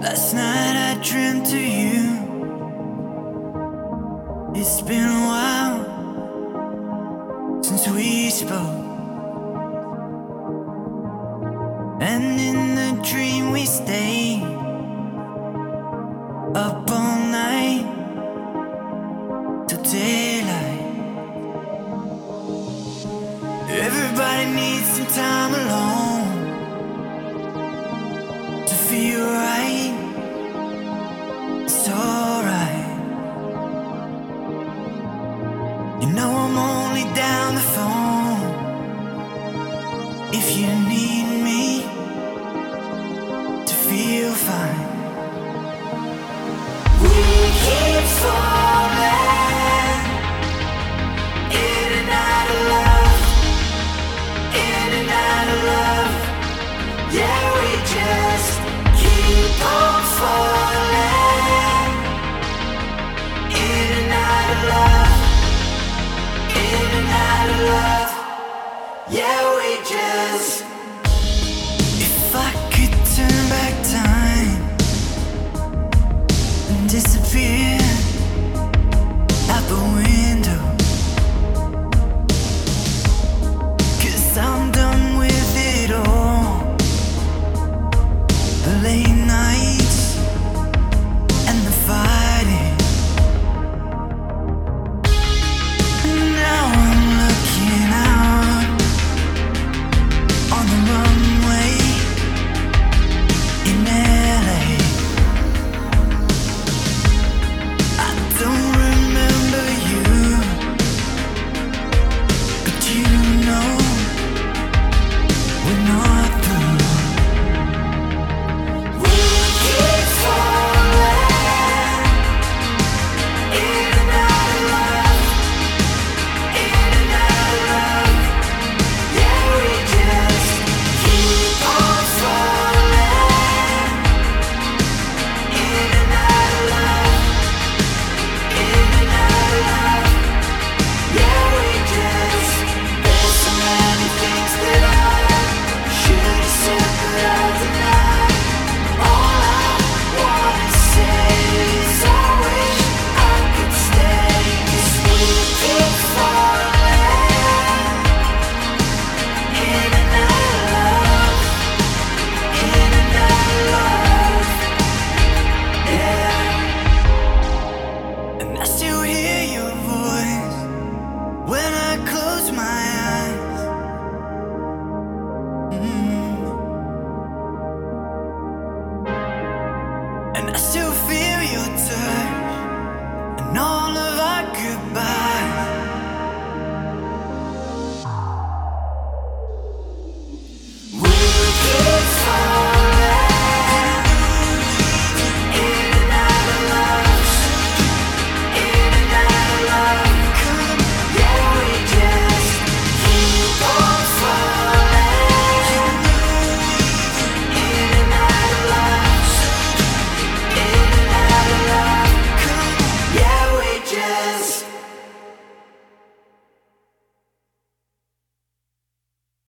Last night I dreamt of you. It's been a while since we spoke, and in the dream we stayed up all night till daylight. Everybody needs some time alone to feel right. It's alright. You know I'm only down the phone if you need me to feel fine. We keep falling in and out of love, in and out of love. Yeah, we just keep on falling in and out of love, in and out of love. Yeah, we